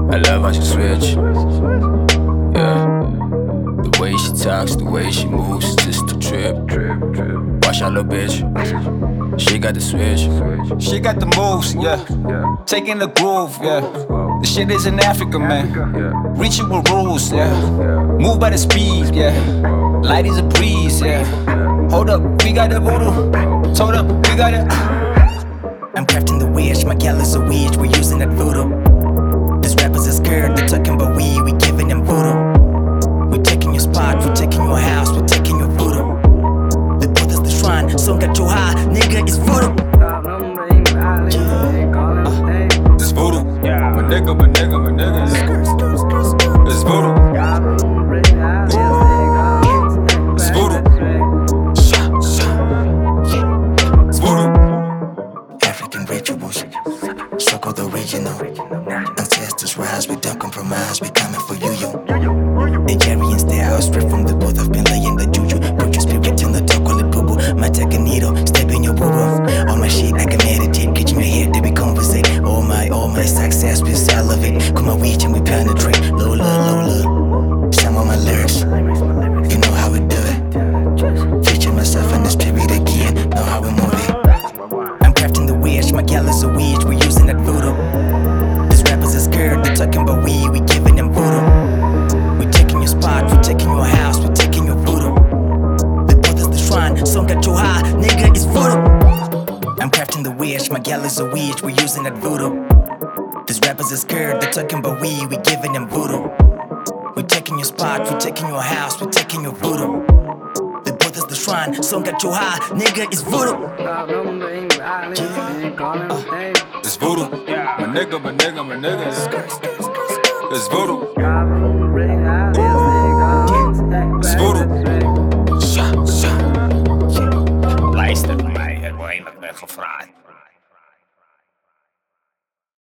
I love how she switch. Yeah. The way she talks, the way she moves, just a trip. Watch out, little bitch. She got the switch. She got the moves, yeah. Taking the groove, yeah. The shit is in Africa, man. Reaching with rules, yeah. Move by the speed, yeah. Light is a breeze, yeah. Hold up, we got the voodoo. Told up, we got it. I'm crafting the wish, my gal is a witch, we're using that voodoo. These rappers are scared, they're talking about we giving them voodoo. We're taking your spot, we're taking your house, we're taking your voodoo. The Buddha's the shrine, so got you high, nigga, it's voodoo. It's voodoo. My nigga, my nigga, my nigga. It's voodoo. It's voodoo. It's voodoo. African rituals, circle the original. Ancestors rise, we don't compromise, we coming for you. Nigerian style, straight from the booth, I've been laying the juju. Put your spirit in the dark, call it boo-boo. Might take a needle, step in your boo-boo. All my shit, I can meditate, catch me here, they be conversate. All my success, we salivate. Come on, reach and we penetrate. Lola. Some of my lyrics, you know how we do it. Feature myself in the spirit again, know how we move it. I'm crafting the wish, my gal is a witch, we're using that voodoo. These rappers are scared, they're talking about we giving them voodoo. We're taking your spot, we're taking your house, we're taking your voodoo. The Buddha's the shrine, so got you high, nigga, it's voodoo. I'm crafting the wish, my gal is a witch, we're using that voodoo. These rappers are scared, they're talking about we giving them voodoo. We're taking your spot, we're taking your house, we're taking your voodoo. The Buddha's the shrine, so got you high, nigga, it's voodoo. It's voodoo. My nigga, my nigga, my nigga. It's voodoo. It's voodoo. Luister naar mij, er wordt eindelijk weer gevraagd.